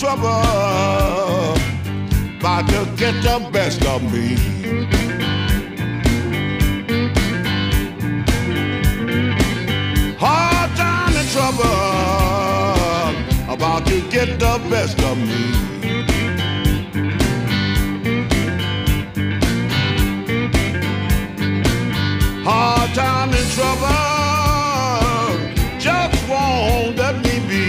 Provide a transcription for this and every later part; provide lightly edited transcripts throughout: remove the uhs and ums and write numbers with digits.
trouble about to get the best of me. Hard time and trouble about to get the best of me. Hard time and trouble just won't let me be.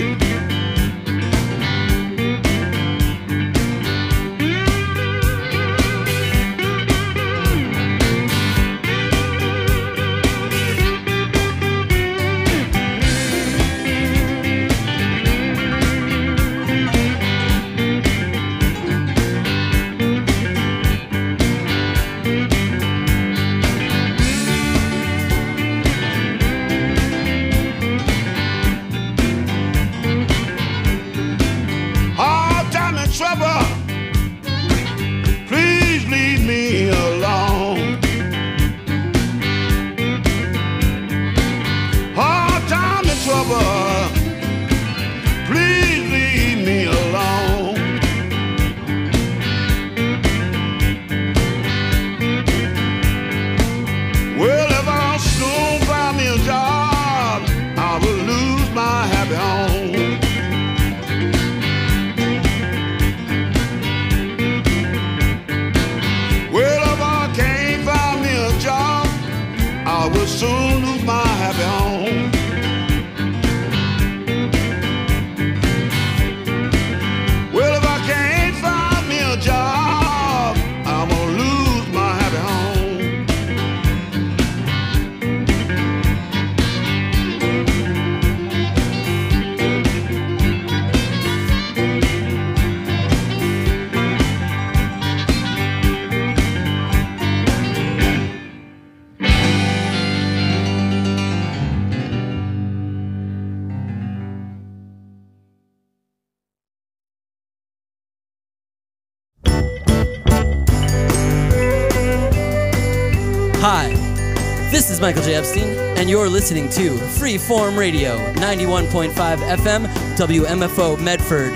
Trouble, please leave me alone. Hard time and trouble, please leave me alone. Well, if I soon find me a job, I will lose my happy home. I will soon lose my happy home. Well, if I can't find me a job, I'm gonna lose my happy home. Hi, this is Michael J. Epstein, and you're listening to Freeform Radio, 91.5 FM, WMFO Medford.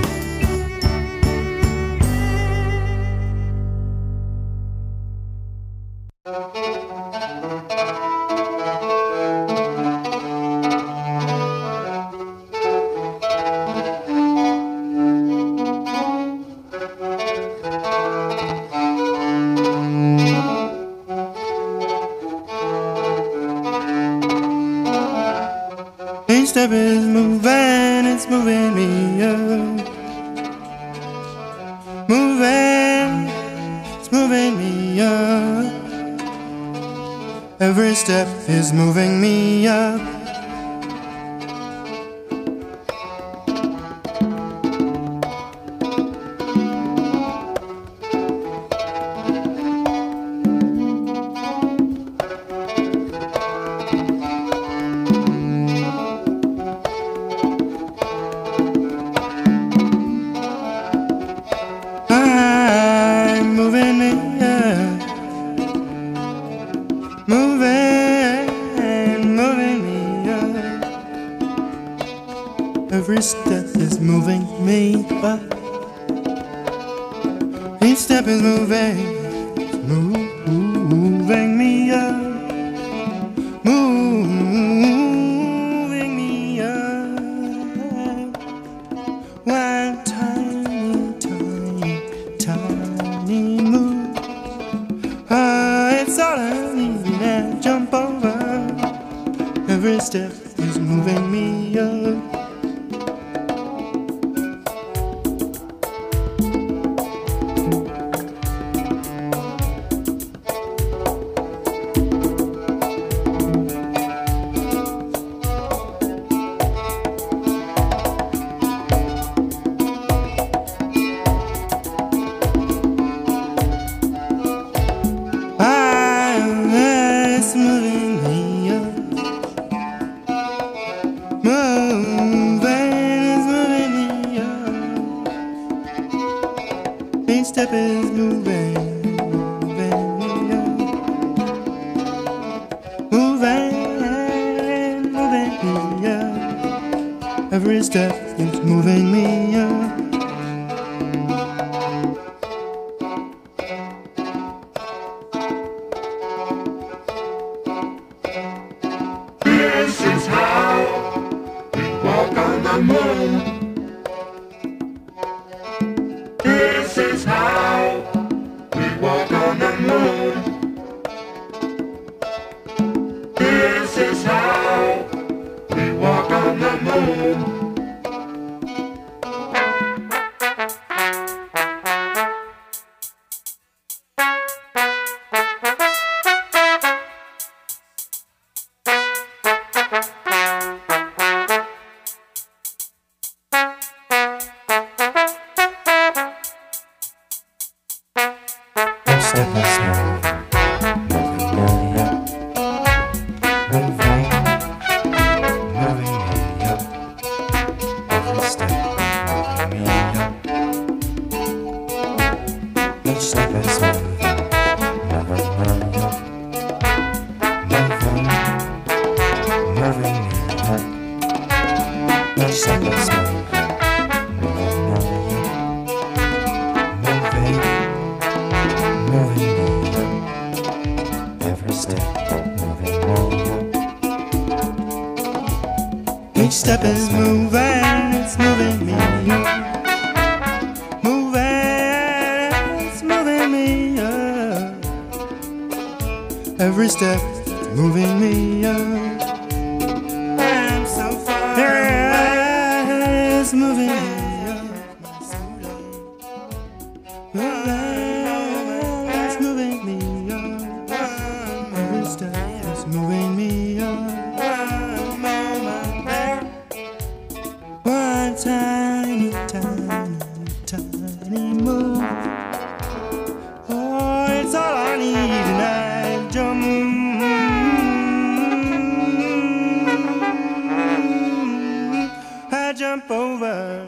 Each step is moving, it's moving me up. Moving, it's moving me up. Every step is moving me up. Every step is moving me up. Each step is moving me up. Moving me up. One tiny, tiny, tiny move. It's all I need to jump over. Every step is moving me up. Step is moving, moving me up. Moving, moving me up. Every step is moving me up. This is how we walk on the moon. This is how we walk on the moon. This is how we walk on the moon. Each step is moving, it's moving me. Moving, it's moving me up. Every step is moving me up. I'm so far away. It's moving me up. It's moving me up. Every step is moving me up. One tiny, tiny, tiny move. Oh, it's all I need, and I jump over.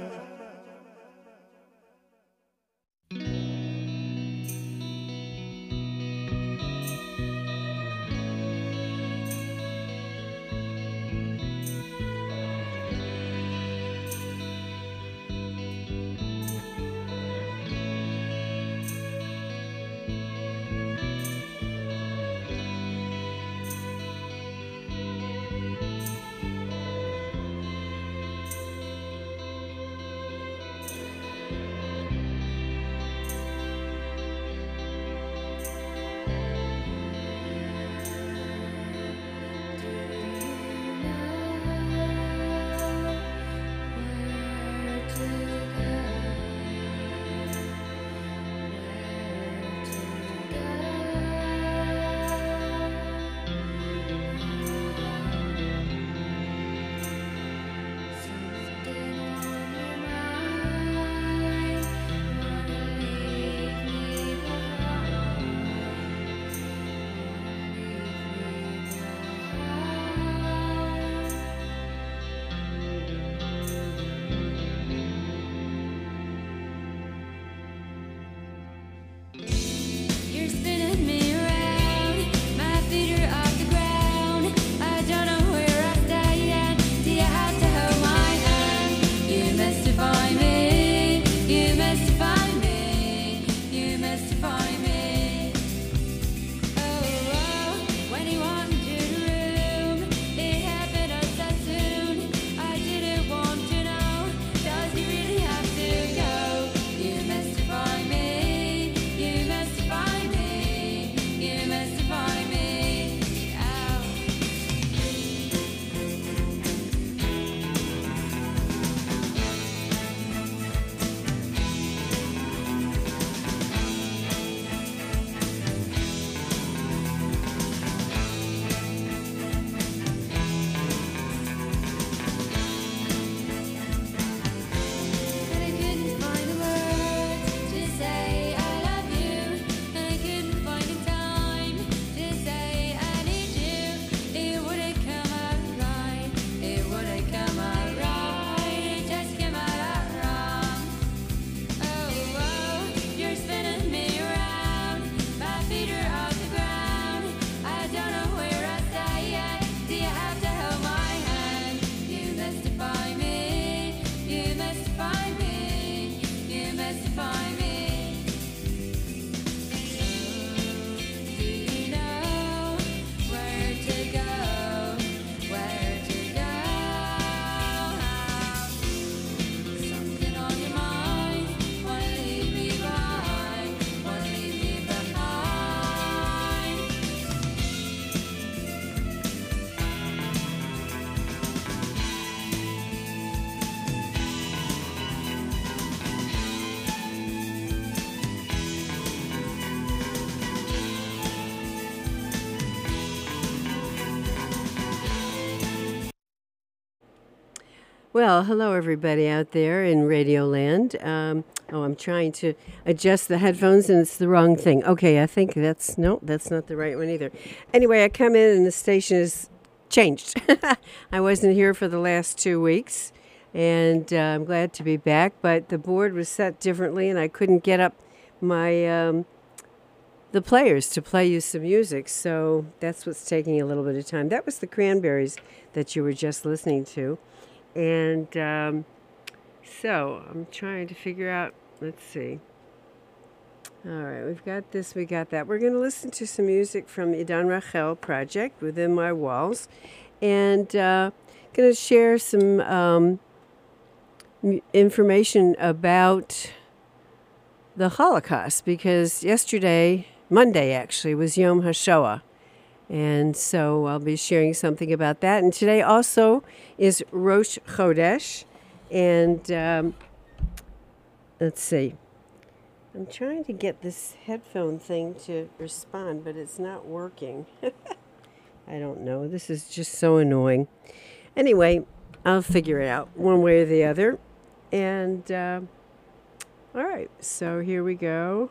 Well, hello everybody out there in Radio Land. I'm trying to adjust the headphones and it's the wrong thing. Okay, I think that's not the right one either. Anyway, I come in and the station is changed. I wasn't here for the last 2 weeks, and I'm glad to be back, but the board was set differently and I couldn't get up my the players to play you some music, so that's what's taking a little bit of time. That was the Cranberries that you were just listening to. And so I'm trying to figure out, let's see. All right, we've got this, we got that. We're going to listen to some music from Idan Rachel project, Within My Walls, and going to share some information about the Holocaust, because yesterday, Monday actually, was Yom HaShoah. And so I'll be sharing something about that. And today also is Rosh Chodesh. And let's see. I'm trying to get this headphone thing to respond, but it's not working. I don't know. This is just so annoying. Anyway, I'll figure it out one way or the other. And all right, so here we go.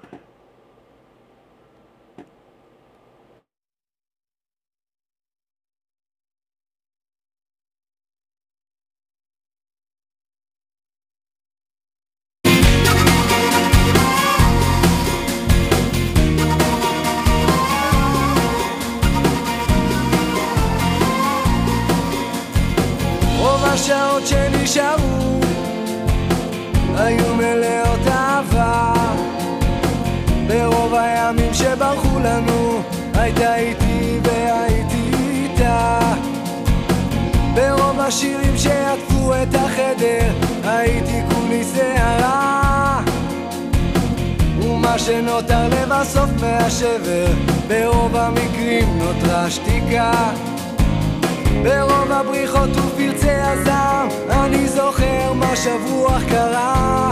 השעות שנשארו היו מלאות אהבה ברוב הימים שברחו לנו הייתה איתי והייתי איתה ברוב השירים שעטפו את החדר הייתי כולי שערה ומה שנותר לבסוף מהשבר ברוב המקרים נותרה שתיקה ברוב הבריחות ופרצי הזעם אני זוכר מה שבוע קרה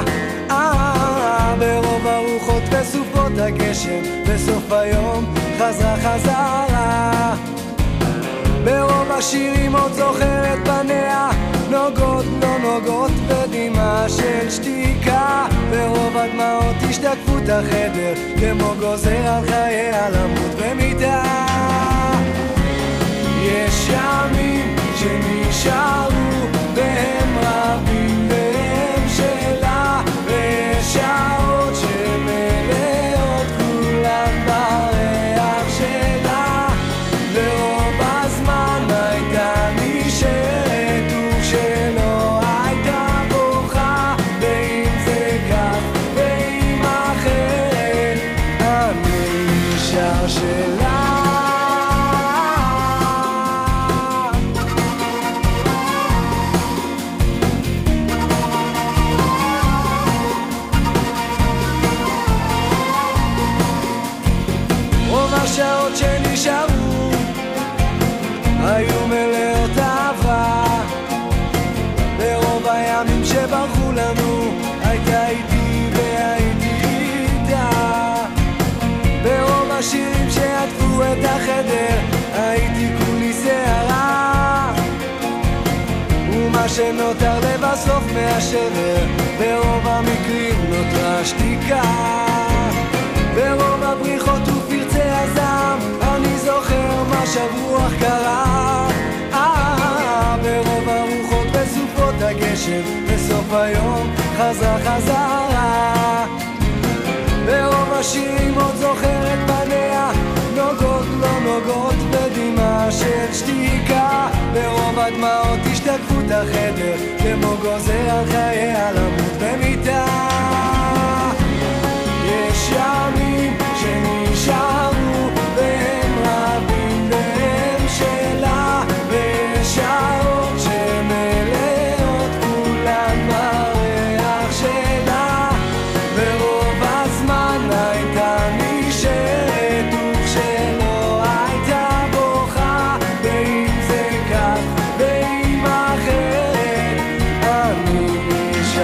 ברוב הרוחות וסופות הגשם בסוף היום חזרה ברוב השירים עוד זוכר את פניה נוגות לא נוגות בדמעה של שתיקה ברוב הדמעות השתקפו את החדר כמו גוזר על חייה למות במיטה יש ימים שנשארו והם רבים והם שלה ויש שעות שמלאות כולן בריח שלה ורוב הזמן הייתה נשארת וכשלא הייתה בוכה ואם זה כך ואם אחרת אני נשאר שלה השעות שנשארו היו מלאות אהבה ברוב הימים שברחו לנו הייתה איתי והייתי איתה ברוב השירים שעטפו את החדר הייתי כולי שערה ומה שנותר לבסוף מהשבר ברוב המקרים נותרה שתיקה ברוב הבריחות ופרצי הזעם אני זוכר מה שבוע קרה ברוב הרוחות וסופות הגשם בסוף היום חזרה ברוב השירים עוד זוכר את פניה נוגות לא נוגות בדמעה של שתיקה ברוב הדמעות השתקפו את החדר כמו גוזר על חייה למות במיטה יש ימים שנשארו והם רבים והם שלה ויש שעות שמלאות כולן בריח שלה ורוב הזמן הייתה נשארת וכשלא הייתה בוכה ואם זה כך ואם אחרת אני נשאר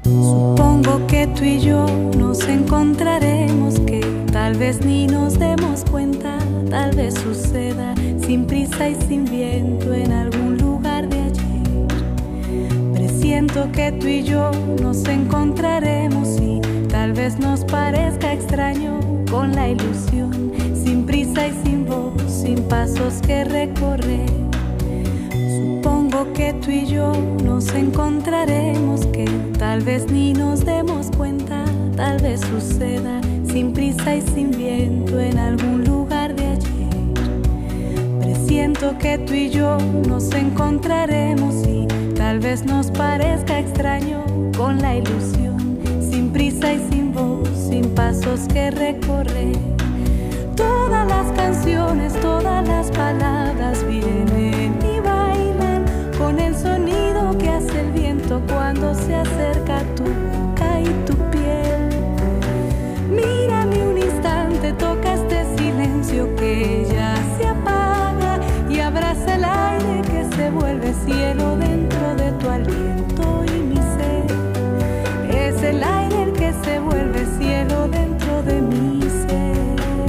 Supongo que tú y yo nos encontraremos, que tal vez ni nos demos cuenta, tal vez suceda sin prisa y sin viento en algún lugar de ayer. Presiento que tú y yo nos encontraremos y tal vez nos parezca extraño con la ilusión, sin prisa y sin voz, sin pasos que recorrer. Supongo que tú y yo nos encontraremos, que tal vez ni nos demos cuenta, tal vez suceda sin prisa y sin viento en algún lugar de ayer. Presiento que tú y yo nos encontraremos y tal vez nos parezca extraño con la ilusión, sin prisa y sin voz, sin pasos que recorrer. Todas las canciones, todas las palabras vienen y bailan con el sonido que hace el viento cuando se acerca a tu boca y tu piel. Mírame un instante, toca este silencio que ya se apaga y abraza el aire que se vuelve cielo dentro de tu aliento y mi ser. Es el aire el que se vuelve cielo dentro de mi ser.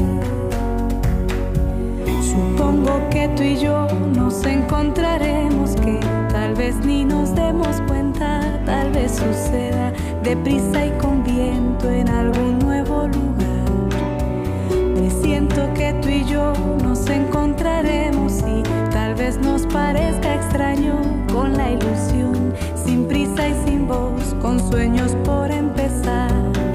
Supongo que tú y yo nos encontraremos, que tal vez ni nos demos cuenta, tal vez suceda deprisa y con viento en algún nuevo lugar. Presiento que tú y yo nos encontraremos y tal vez nos parezca extraño con la ilusión, sin prisa y sin voz, con sueños por empezar.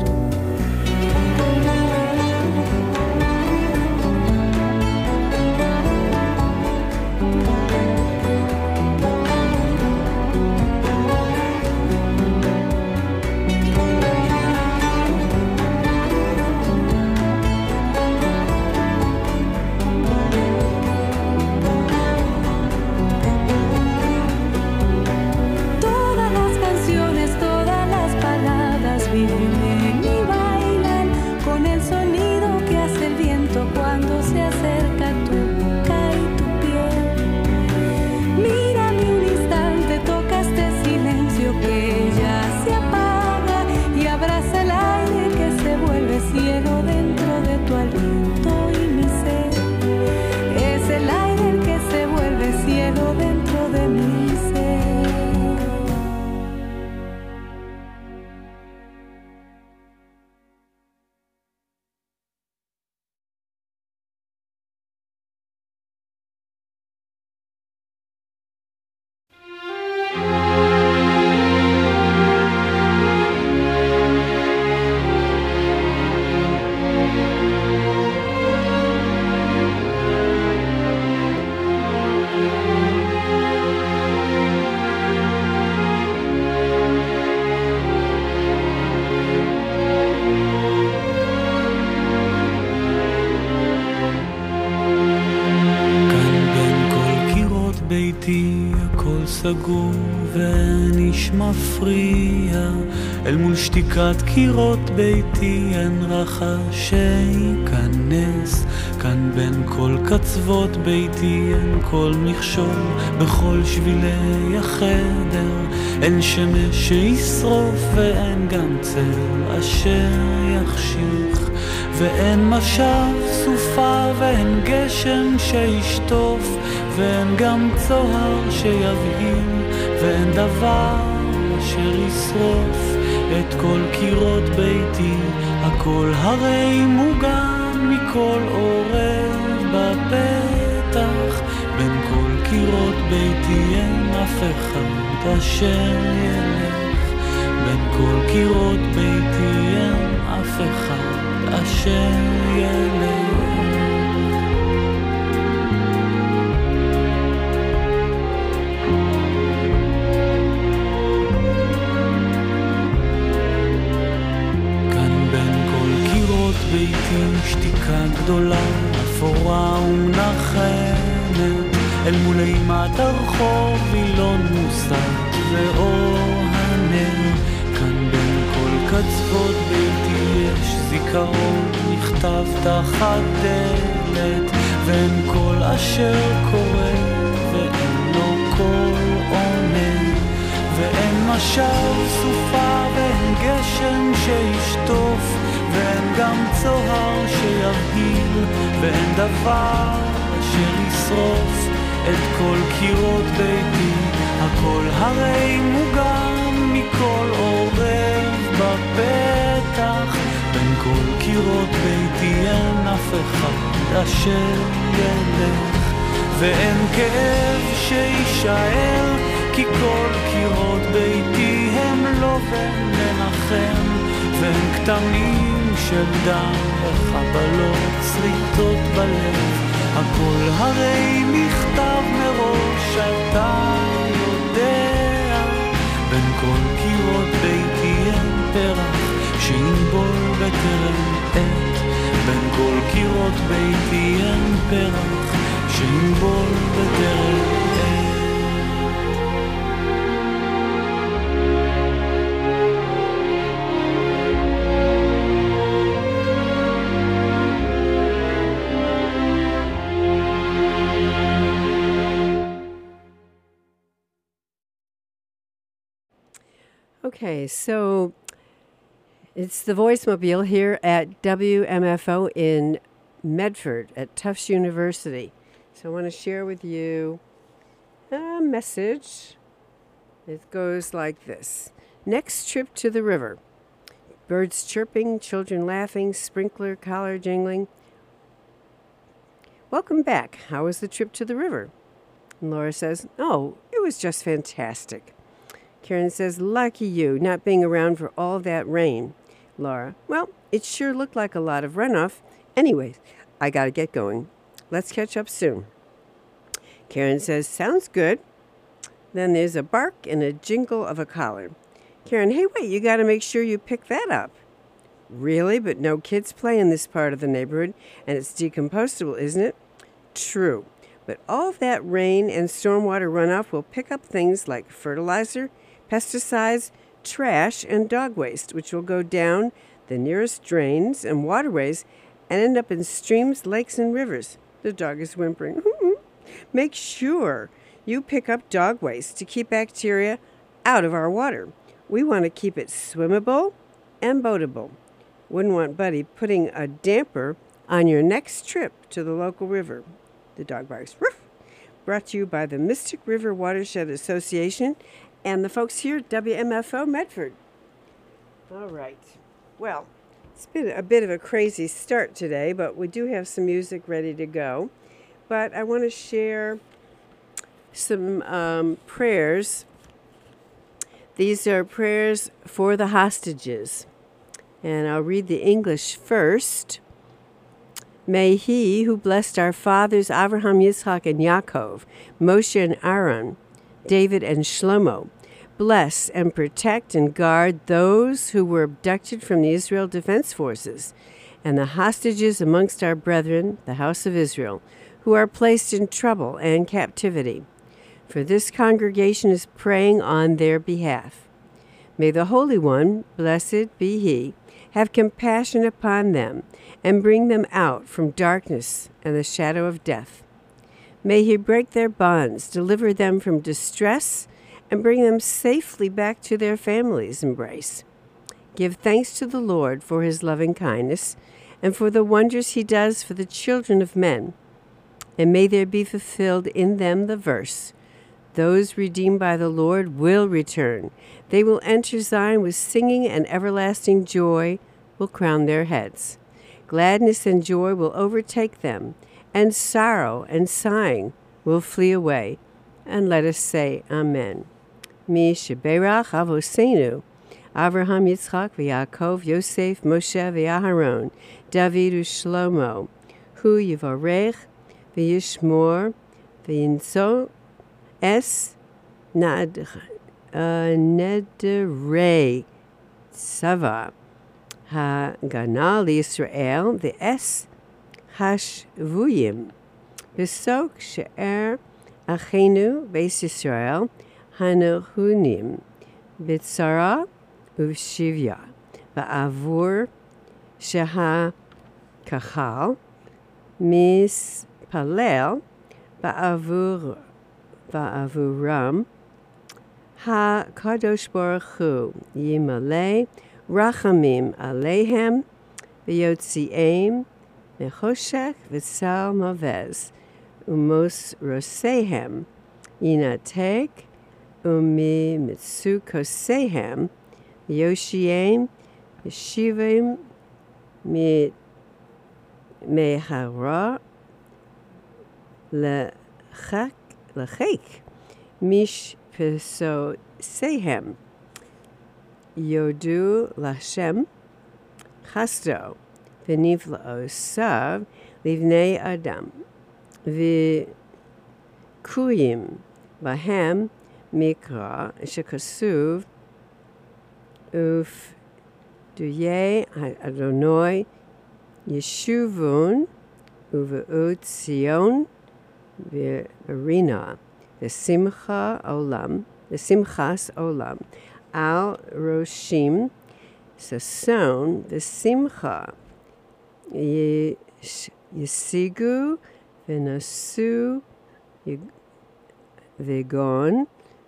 Cielo dentro de tu aliento y mi ser. Es el aire el que se vuelve cielo dentro de mi ser. סגור ונש מפריע אל מול שתיקת קירות ביתי אין רחש שייכנס כאן בין כל קצוות ביתי אין כל מכשול בכל שבילי החדר אין שמש שישרוף ואין גם צל אשר יחשיך ואין משב סופה ואין גשם שישטוף ואין גם צוהר שיבהיל ואין דבר אשר ישרוף את כל קירות ביתי הכל הרי מוגן מכל עורב בפתח בין כל קירות ביתי אין אף אחד אשר ילך בין כל קירות ביתי אין אף אחד אשר ילך ביתי שתיקה גדולה, אפורה ומנחמת אל מול אימת הרחוב, וילון מוסת ואור הנר כאן בין כל קצוות ביתי יש זיכרון נכתב תחת דלת ואין כל אשר קורה ואין לו כל עונה ואין עכשיו סופה ואין גשם שישטוף ואין גם צוהר שיבהיל ואין דבר אשר ישרוף את כל קירות ביתי הכל הרי מוגן מכל עורב בפתח בין כל קירות ביתי אין אף אחד אשר ילך ואין כאב שישאר כי כל קירות ביתי הם לובן לנחם והם כתמים של דם וחבלות שריטות בלב הכל הרי נכתב מראש אתה יודע בין כל קירות ביתי אין פרח שינבול בטרם עת בין כל קירות ביתי אין פרח שינבול בטרם עת Okay, so it's the Voice Mobile here at WMFO in Medford at Tufts University. So I want to share with you a message. It goes like this. Next trip to the river. Birds chirping, children laughing, sprinkler collar jingling. Welcome back. How was the trip to the river? And Laura says, oh, it was just fantastic. Karen says, lucky you, not being around for all that rain. Laura, well, it sure looked like a lot of runoff. Anyways, I gotta get going. Let's catch up soon. Karen says, sounds good. Then there's a bark and a jingle of a collar. Karen, hey, wait, you gotta make sure you pick that up. Really? But no kids play in this part of the neighborhood, and it's decompostable, isn't it? True. But all of that rain and stormwater runoff will pick up things like fertilizer, pesticides, trash, and dog waste, which will go down the nearest drains and waterways and end up in streams, lakes, and rivers. The dog is whimpering. Make sure you pick up dog waste to keep bacteria out of our water. We want to keep it swimmable and boatable. Wouldn't want Buddy putting a damper on your next trip to the local river. The dog barks. Ruff. Brought to you by the Mystic River Watershed Association and the folks here at WMFO Medford. All right. Well, it's been a bit of a crazy start today, but we do have some music ready to go. But I want to share some prayers. These are prayers for the hostages. And I'll read the English first. May he who blessed our fathers Avraham, Yitzchak, and Yaakov, Moshe and Aaron, David and Shlomo, bless and protect and guard those who were abducted from the Israel Defense Forces and the hostages amongst our brethren, the house of Israel, who are placed in trouble and captivity. For this congregation is praying on their behalf. May the Holy One, blessed be He, have compassion upon them and bring them out from darkness and the shadow of death. May He break their bonds, deliver them from distress, and bring them safely back to their families' embrace. Give thanks to the Lord for His loving kindness and for the wonders He does for the children of men. And may there be fulfilled in them the verse, those redeemed by the Lord will return. They will enter Zion with singing, and everlasting joy will crown their heads. Gladness and joy will overtake them, and sorrow and sighing will flee away. And let us say Amen. Mi sheberach Avoseinu, Avraham, Yitzchak, v'Yaakov, Yosef, Moshe, v'Aharon, David, u'Shlomo, hu yivarech, v'yishmor, v'yinso, es nedrei tzava hagana l'Yisrael v'es hashvuyim b'sok she'er achenu beis Yisrael hanehunim b'tzara uv'shivya ba'avur sheha kachal mispalel ba'avuram HaKadosh Baruch Hu Yimaleh Rachamim Alehem V'yotzi'em Mechoshech V'sal Mavez Umos Rosehem Yinatek Umi Mitsukosehem Yoshiem Yeshivim Mehara Lechak Mish Pesosehem Yodu Lashem Chasto V'nivla'o Sav Livnei Adam V'kuyim Bahem Mikra Shekasuv Uf Duye Adonai Yeshuvun Uve'ut Zion V'arina V'simcha Olam V'simchas Olam Al Roshim Sason V'simcha Yesigu V'nasu V'gon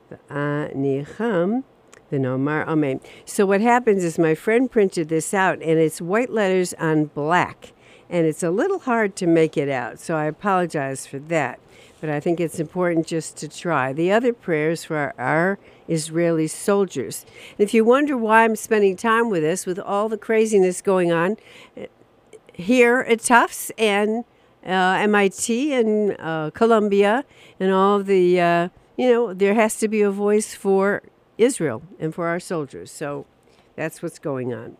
V'anicham V'nomar Amen. So what happens is my friend printed this out, and it's white letters on black, and it's a little hard to make it out, so I apologize for that. But I think it's important just to try. The other prayers for our Israeli soldiers. And if you wonder why I'm spending time with this, with all the craziness going on here at Tufts and MIT and Columbia and all the, there has to be a voice for Israel and for our soldiers. So that's what's going on.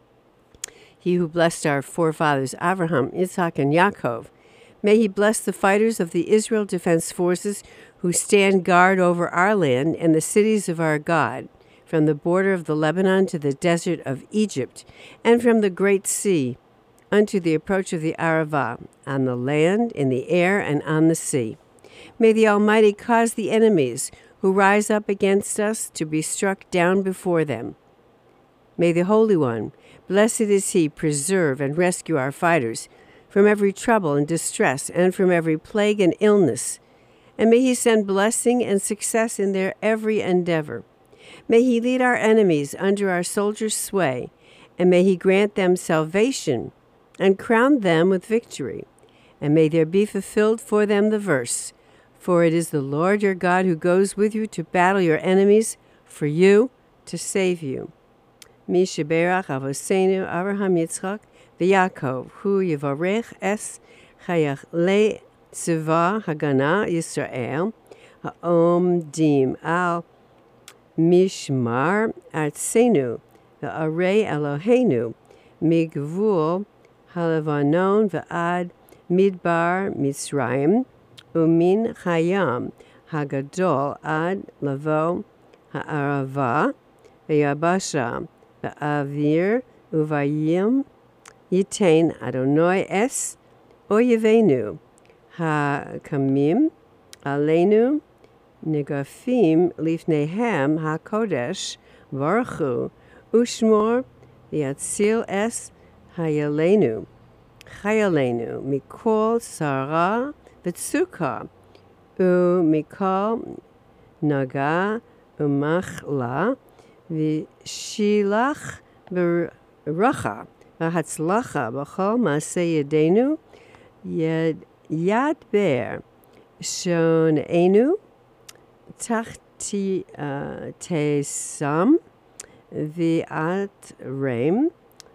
He who blessed our forefathers, Abraham, Isaac, and Yaakov, may he bless the fighters of the Israel Defense Forces who stand guard over our land and the cities of our God, from the border of the Lebanon to the desert of Egypt, and from the great sea unto the approach of the Arava, on the land, in the air, and on the sea. May the Almighty cause the enemies who rise up against us to be struck down before them. May the Holy One, blessed is He, preserve and rescue our fighters from every trouble and distress and from every plague and illness. And may He send blessing and success in their every endeavor. May He lead our enemies under our soldiers' sway, and may He grant them salvation and crown them with victory. And may there be fulfilled for them the verse, for it is the Lord your God who goes with you to battle your enemies for you to save you. Mi sheberach Avoseinu Avraham Yitzchak v'Yaakov hu yivarech es chayalei tzva Hagana Yisrael ha'omdim al mishmar artzenu v'arei Eloheinu migvul halevanon v'ad midbar Mitzrayim umin chayam hagadol ad lavo ha'arava v'yabasha v'avir uvayim yitain Adonai es oyevenu ha'kamim aleinu negafim lifnehem ha'kodesh varuchu ushmor v'yatzil es hayalenu mikol sarah v'tzuka mikol naga umachla v'shilach b'racha v'hatzlacha b'chol ma'aseh yedenu yad ber shonenu tachti tesam v'at rem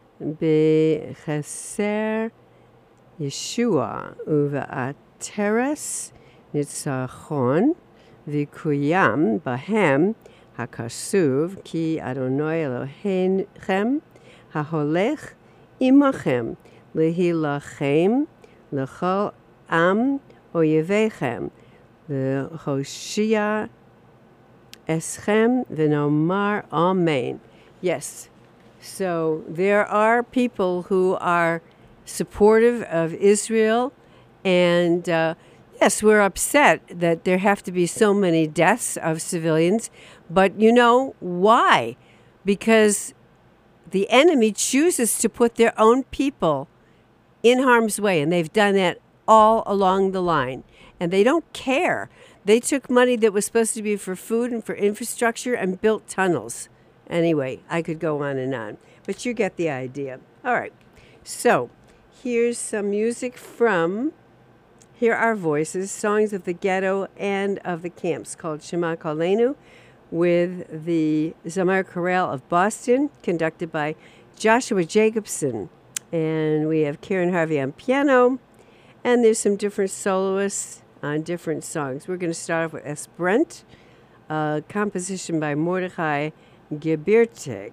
b'cheser Yeshua uv'at teres nitzachon v'kuyam bahem hakasuv ki Adonai Elohechem haholech imachem lehilachem lechol am oyevechem v'hoshia eschem v'nomar amen. Yes, so there are people who are supportive of Israel, and yes, we're upset that there have to be so many deaths of civilians, but you know why? Because the enemy chooses to put their own people in harm's way, and they've done that all along the line. and they don't care. They took money that was supposed to be for food and for infrastructure and built tunnels. Anyway, I could go on, but you get the idea. All right, so here's some music from Here Are Voices, Songs of the Ghetto and of the Camps, called Shema Kolenu, with the Zamar Chorale of Boston, conducted by Joshua Jacobson. And we have Karen Harvey on piano, and there's some different soloists on different songs. We're going to start off with Esperant, a composition by Mordechai Gebirtig.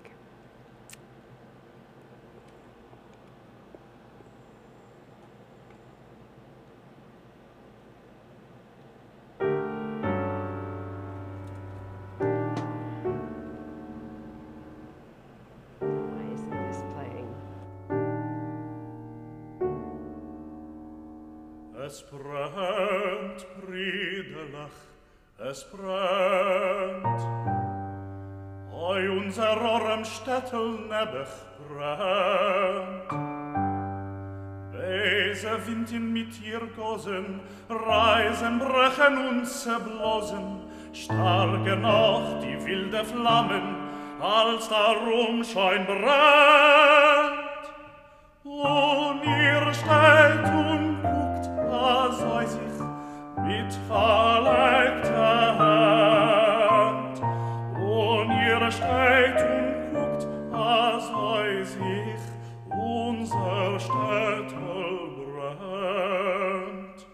Es brennt, Brüderlach, es brennt. Oi, unser Orem Städtel Nebuch brennt. Weise Wind in mit ihr gosen, Reisen brechen und zerblosen, starke noch die wilde Flammen, als darum schein brennt. Und ihr steht und sei sich mit verlegter Hand, und ihr steht und guckt, sei sich unser Städtel brennt.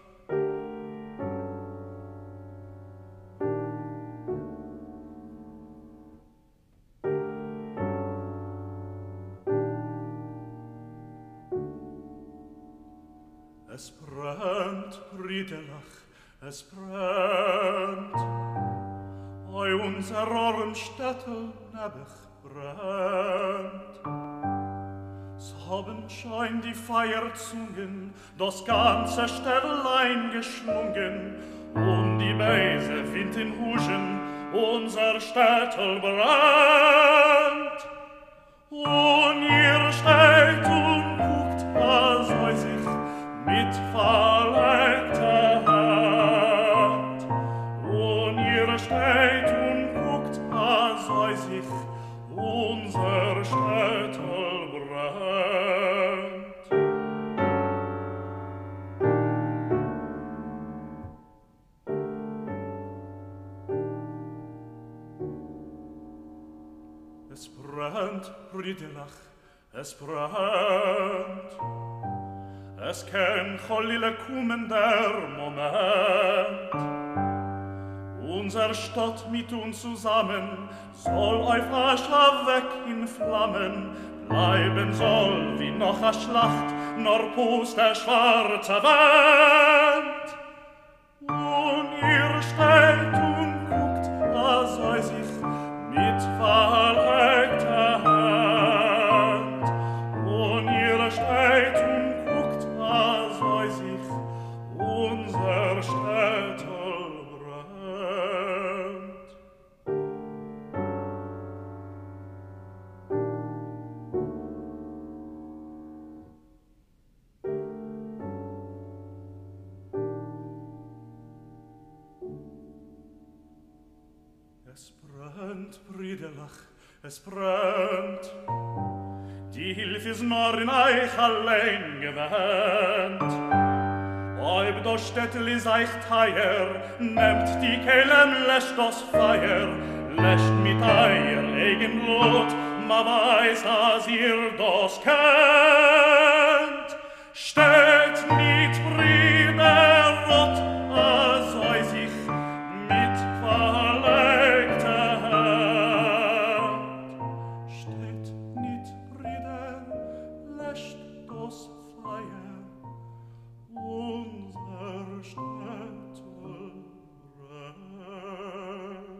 Es brennt, Brüderlach, es brennt. Oi, unser Ormstädtel Nebuch brennt. Es haben schein die Feierzungen das ganze Städtlein geschlungen, und die Beise Wind in Huschen, unser Städtel brennt. Und ihr steht und guckt, sei sich mit verlegter Hand, und ihr steht und guckt, sei sich unser Städtel brennt. Es brennt, Brüderlach, es brennt. Es kann Cholile kommen der Moment. Unser Stadt mit uns zusammen soll auf Ascha weg in Flammen bleiben soll wie noch a Schlacht, nur Pust der schwarze Wand. Und ihr steht und guckt, sei sich mit verlegter Hand. Und ihr steht und guckt, sei sich unser Städtel brennt. Es brennt, Brüderlach, es brennt. Die Hilfe ist nur in euch allein gewähnt. Ob das Städtel ist euch teuer, nehmt die Kehlen, löscht das Feuer, löscht mit euer eigen Blut, man weiß, dass ihr das könnt. Steht nicht Brüder rot, sei sich mit verlegter Hand. Steht nicht Brüder, löscht das Feuer, unser Städtel brennt.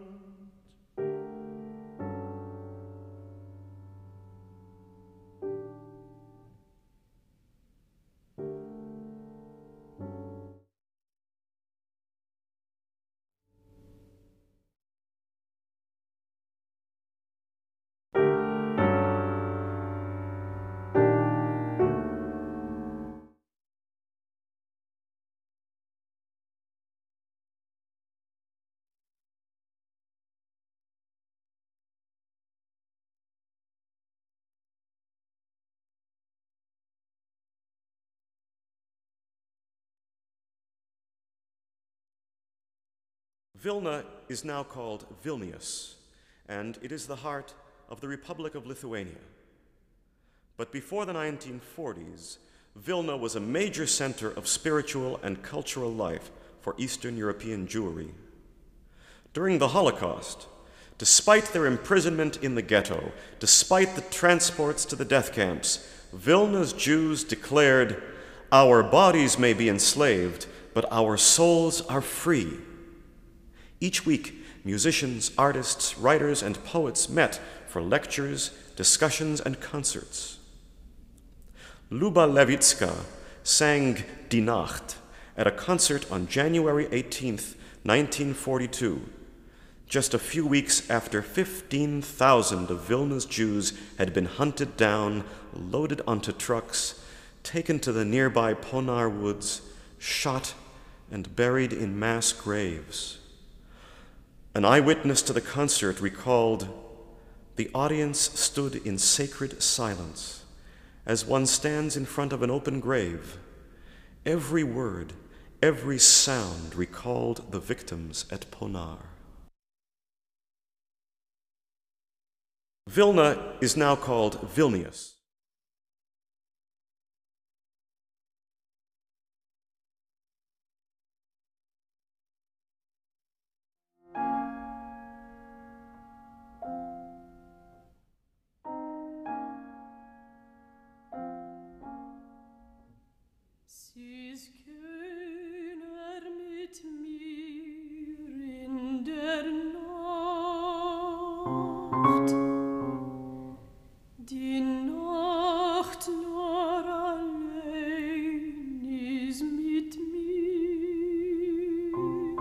Vilna is now called Vilnius, and it is the heart of the Republic of Lithuania. But before the 1940s, Vilna was a major center of spiritual and cultural life for Eastern European Jewry. During the Holocaust, despite their imprisonment in the ghetto, despite the transports to the death camps, Vilna's Jews declared, "Our bodies may be enslaved, but our souls are free." Each week, musicians, artists, writers, and poets met for lectures, discussions, and concerts. Luba Levitska sang Die Nacht at a concert on January 18, 1942, just a few weeks after 15,000 of Vilna's Jews had been hunted down, loaded onto trucks, taken to the nearby Ponar woods, shot, and buried in mass graves. An eyewitness to the concert recalled, "The audience stood in sacred silence, as one stands in front of an open grave. Every word, every sound recalled the victims at Ponar." Vilna is now called Vilnius. Sie ist keiner mit mir in der Nacht. Die Nacht nur allein ist mit mir.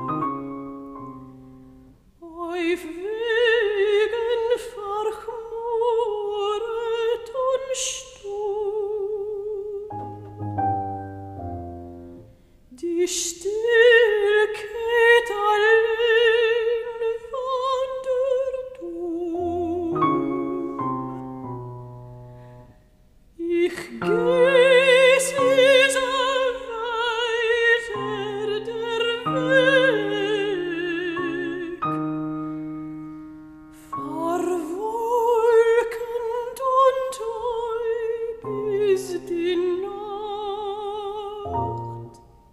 Auf Wegen verchmuret und stumm. Die Stillkeit allein wandert Ich geh sie so weiter der Weg, verwolkend und treu bis die Nacht.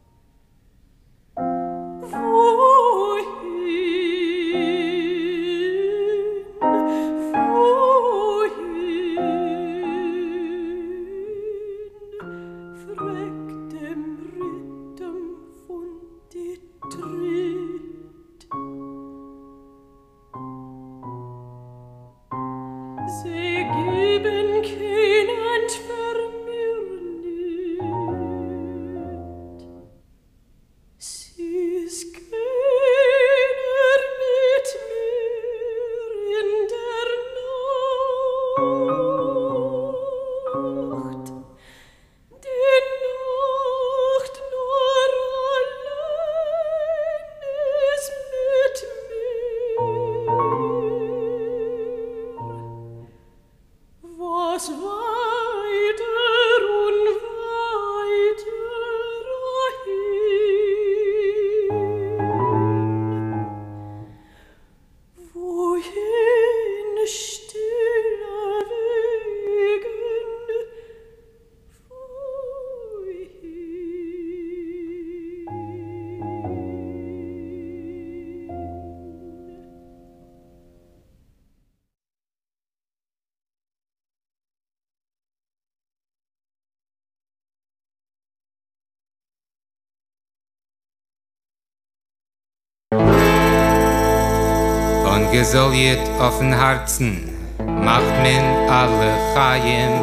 Fragt dem Rhythm von die Tritt. Sie geben kein Hand für mir nicht. Sie ist keiner mit mir in der Nacht. Die Nacht nur allein ist mit mir. Was weiter und weiter hin? Wohin stille Wegen? Ungesolliert offen Herzen macht men alle Chaim.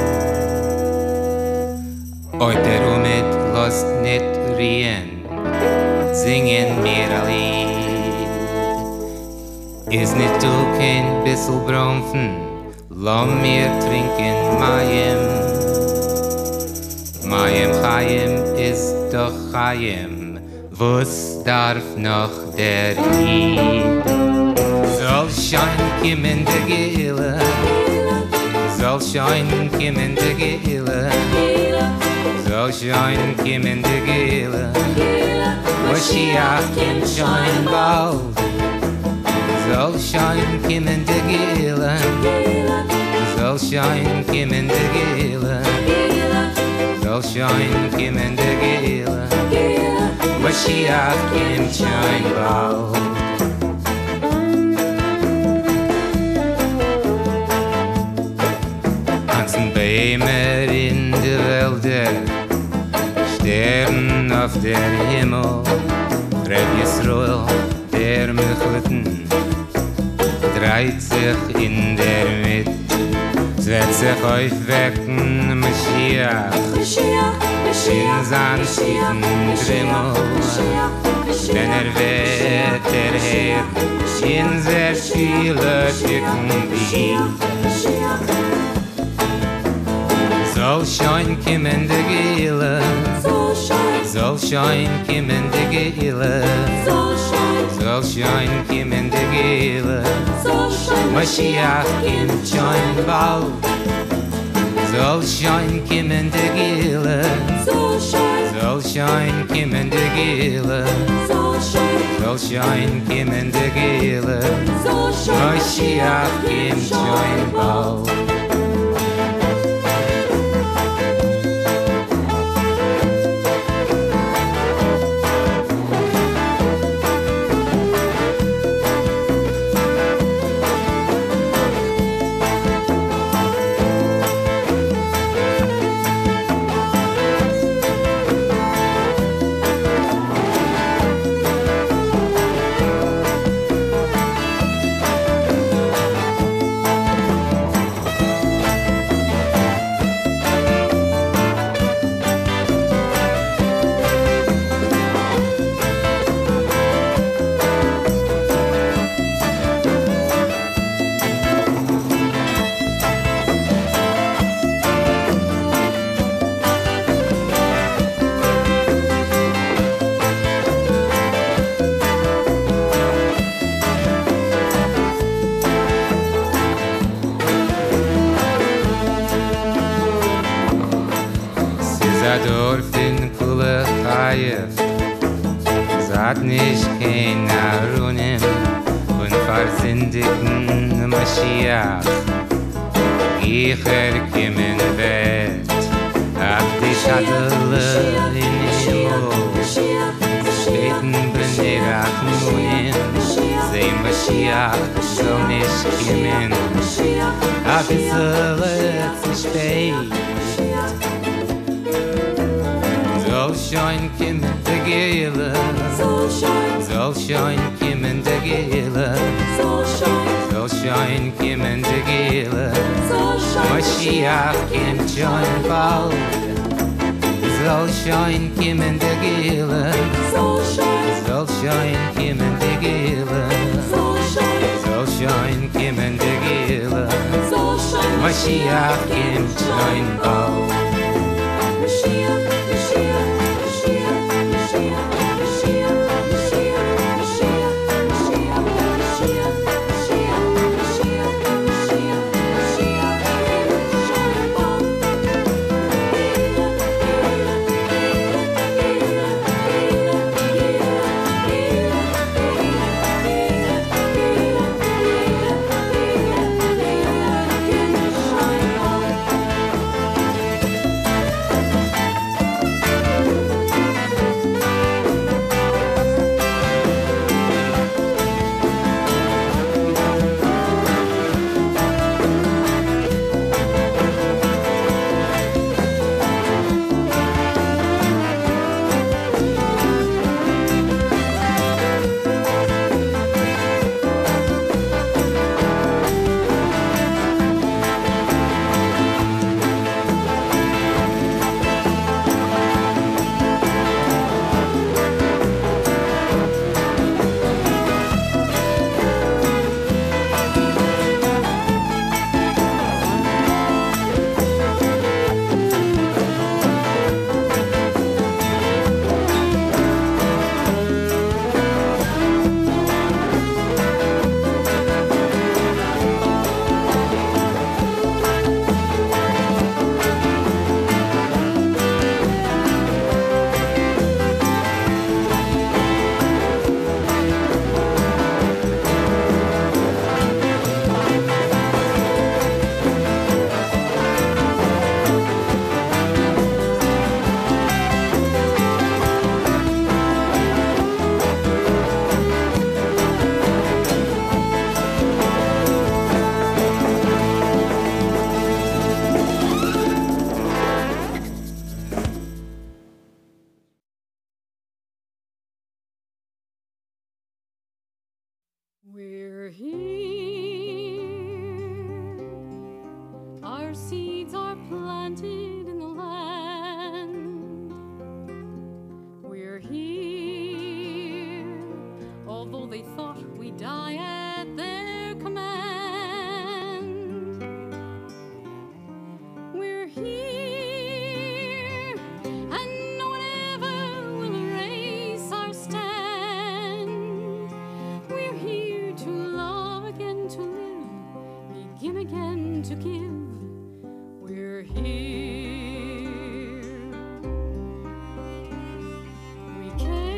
Oit der Umid lost nit rien, singen mir a Lied. Is nit du kein bissel Bromfen, lass mir trinken Mayim. Mayim Chaim ist doch Chaim, was darf noch der Lied? Soll schein kimmen der Gehle, soll schein kimmen der Gehle, soll schein kimmen der Gehle. Mashiach kim shoin bald Soll shoin kim in de Gila Soll shoin kim in de Gila Soll shoin kim in de Gila Mashiach kim shoin bald Ganzen Bäume in de Wälder Sternen auf der Himmel Reb Yisroel, der Mechleten Dreht sich in der Mitte Es wird sich aufwecken Mashiach In sein tiefen Trimmel Denn wird der Herr In sehr viele Tücken wie Soll schein kim in de Gila Soll schein kim in de Gila Soll schein kim in de Gila Mashiach kim schein bald Soll schein kim in de Gila Soll schein kim in de Gila Soll schein kim in de Gila Mashiach kim schein bald Sagt nicht kein Arunim und versindigen Mashiach Gicher kimmen wird ab die Schattele in Himmel Späten Bnei Rachmunim Sei Mashiach soll nicht kimmen a bissel zu spät Soll schein kimmen de Gila Soll schein kimmen de Gila Soll schein kimmen de Gila Mashiach kim schein bald Soll schein kimmen de Gila Soll schein kimmen de Gila Soll schein kimmen de Gila Mashiach kim schein bald We're here. Our seeds are planted in the land. We're here. Although they thought we'd die at their command. We're here. And no one ever will erase our stand. We're here to love again, to live, begin again to give. We're here. We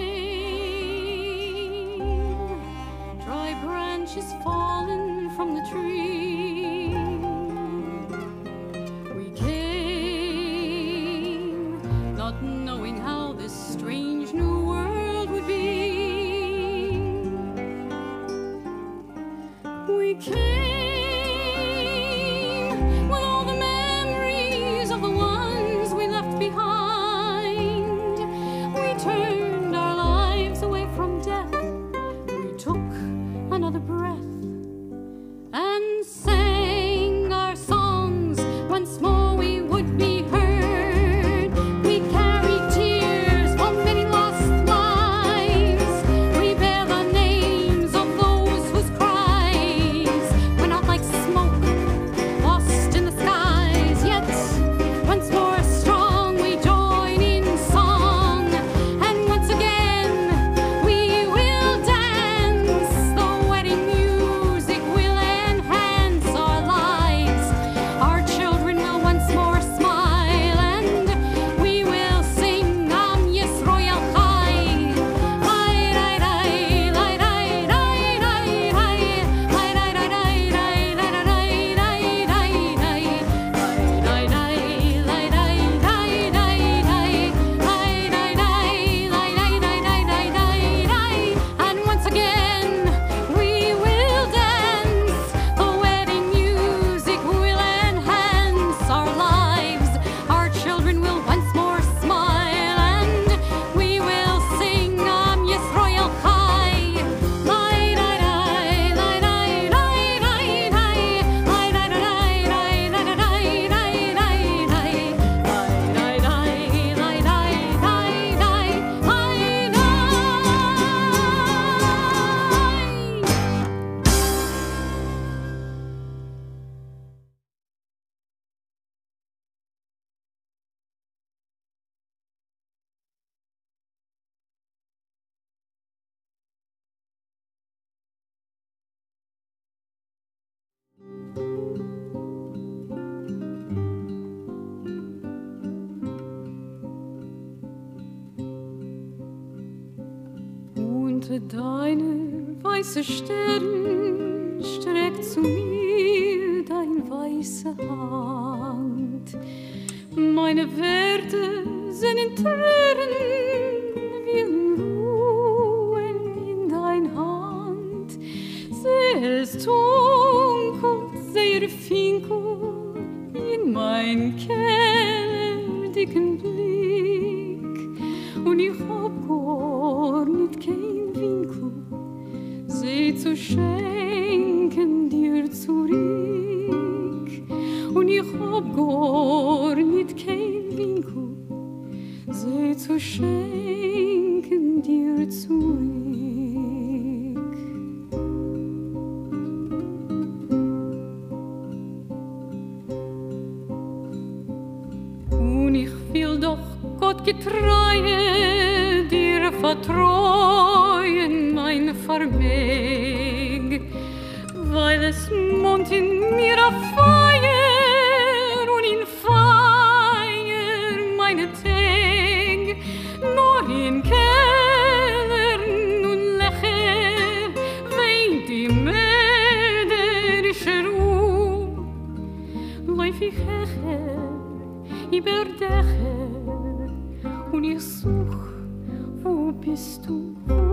came, dry branches fallen from the tree. We came, not knowing how this strange new world would be. We came with all the memories of the ones we left behind. We turned our lives away from death. We took another breath and sang our songs. Once more we would be heard. We carried tears for many lost lives. We bear the names of those whose cries went out like smoke, lost in the skies. Yet once more strong we join in song, and once again we will dance. The wedding music will enhance our lives. Our children will once more smile, and we will sing Am Yisroel Chai. And once again we will dance. The wedding music will enhance our lives. Our children will once more smile, and we will sing Am Yisroel Chai. Unter deiner weiße Stirn streckt zu mir dein weiße Hand. Meine Werte sind in Tränen, wir ruhen in dein Hand. Sehr es dunkel, sehr finkel in mein kellerdicken Blick. Und ich hab gar nicht kein Winkel, sie zu schenken dir zurück. Und ich hab gar nicht kein Winkel, sie zu schenken dir zurück. Und ich will doch Gott getreue dir vertrauen, mein Vermeg, weil es mond in mir auf Feier und in Feier meine Tag, nur in Kellern und Lecher weint die mörderische Ruhe. Läuf ich hecher über Dächer und ich such, wo bist du?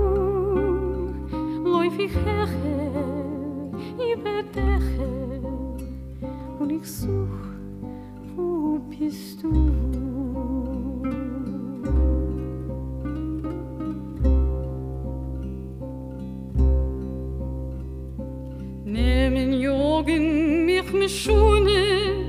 Läuf ich hecher über Dächer und ich such, wo bist du? schöne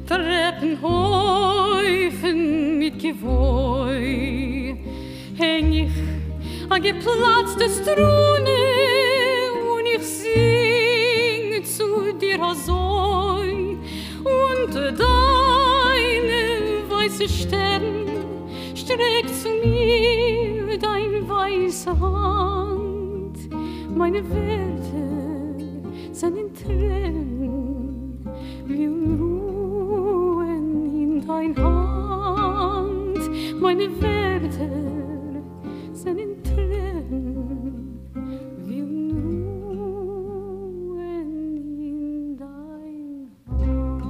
Treppenhäufen mit Gewoi. Häng ich a geplatzte Strune und ich sing zu dir azoi. Und deine weiße Stern streckt zu mir dein weiße Hand. Meine Werte sind in Tränen, wir ruhen in dein Hand. Meine Werte sind in Tränen, wir ruhen in dein Hand.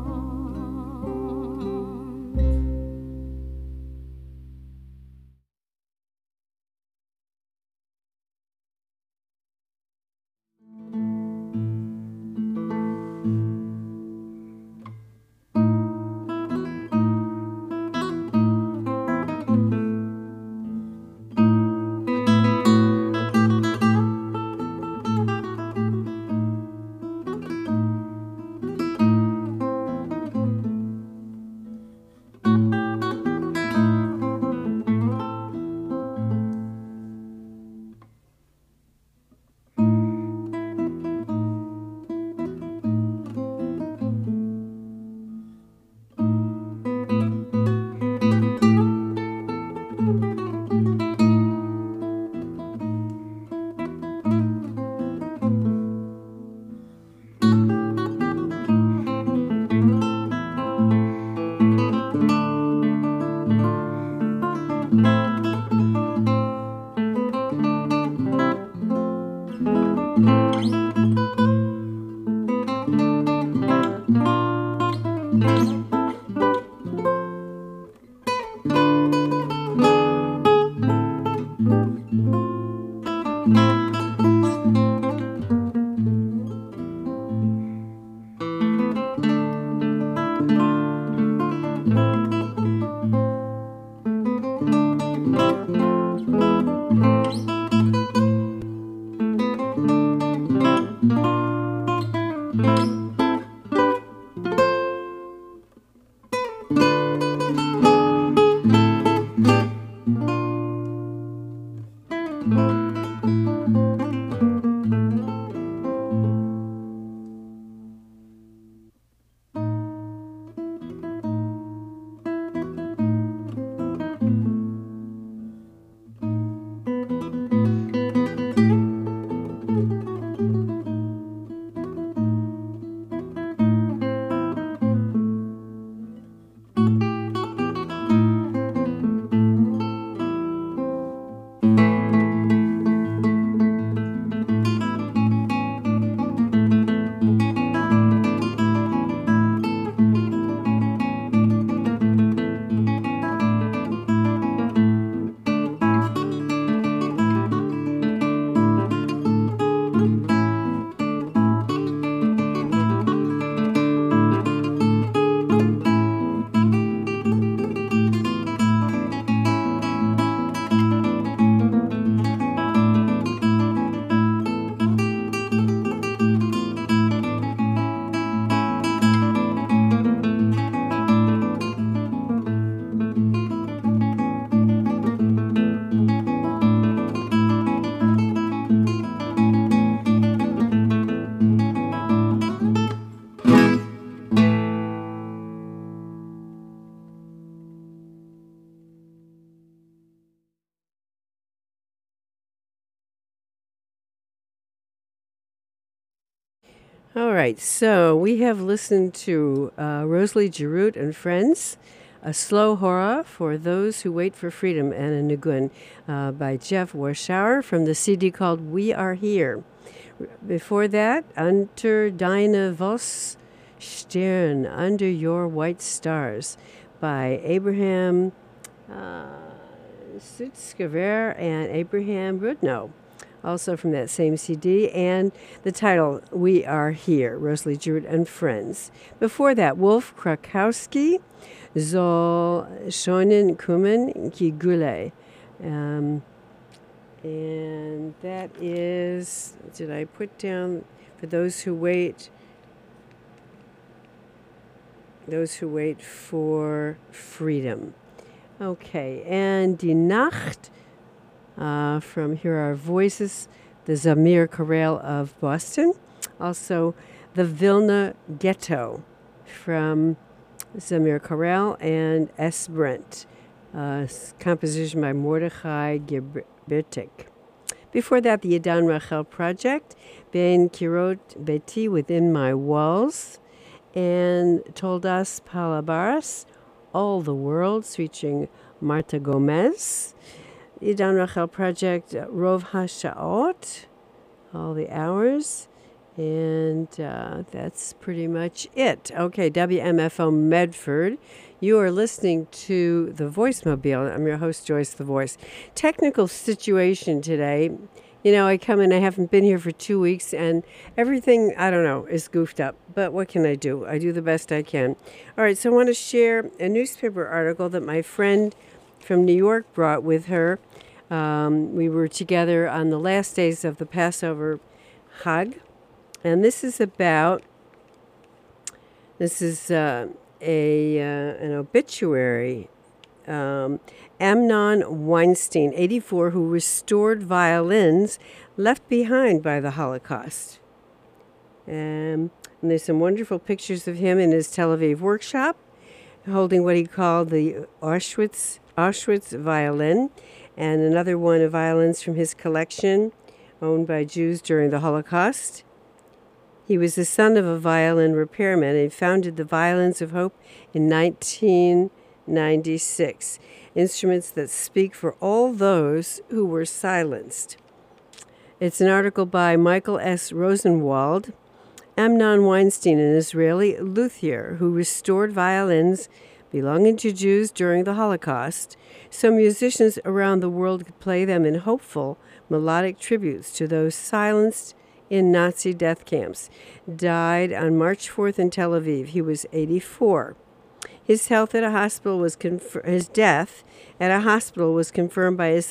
All right, so we have listened to Rosalie Giroux and Friends, a slow horror for those who wait for freedom, and a Nugun by Jeff Warschauer from the CD called We Are Here. Before that, Unter deine Vos Stern, Under Your White Stars by Abraham Sutzkever and Abraham Rudno, also from that same CD, and the title, We Are Here, Rosalie Giroux and Friends. Before that, Wolf Krakowski, Soll schonen kommen, ki Gule. And that is, did I put down, for those who wait, those who wait for freedom. Okay, and Die Nacht, from Here Are Voices, the Zamir Chorale of Boston. Also, the Vilna Ghetto from Zamir Chorale and S. Brent, composition by Mordechai Gibirtik. Before that, the Yedan Rachel Project, Ben Kirot Beti, Within My Walls, and Toldas Palabaras, All the Worlds, featuring Marta Gomez. The Yedan Rachel Project, Rov HaSha'ot, All the Hours, and that's pretty much it. Okay, WMFO Medford. You are listening to The Voice Mobile. I'm your host, Joyce the Voice. Technical situation today. You know, I come in, I haven't been here for 2 weeks, and everything, I don't know, is goofed up. But what can I do? I do the best I can. All right, so I want to share a newspaper article that my friend from New York brought with her. We were together on the last days of the Passover Chag. And this is an obituary. Amnon Weinstein, 84, who restored violins left behind by the Holocaust. And there's some wonderful pictures of him in his Tel Aviv workshop, holding what he called the Auschwitz violin, and another one of violins from his collection, owned by Jews during the Holocaust. He was the son of a violin repairman and founded the Violins of Hope in 1996, instruments that speak for all those who were silenced. It's an article by Michael S. Rosenwald. Amnon Weinstein, an Israeli luthier who restored violins belonging to Jews during the Holocaust, so musicians around the world could play them in hopeful, melodic tributes to those silenced in Nazi death camps, died on March 4th in Tel Aviv. He was 84. His death at a hospital was confirmed by his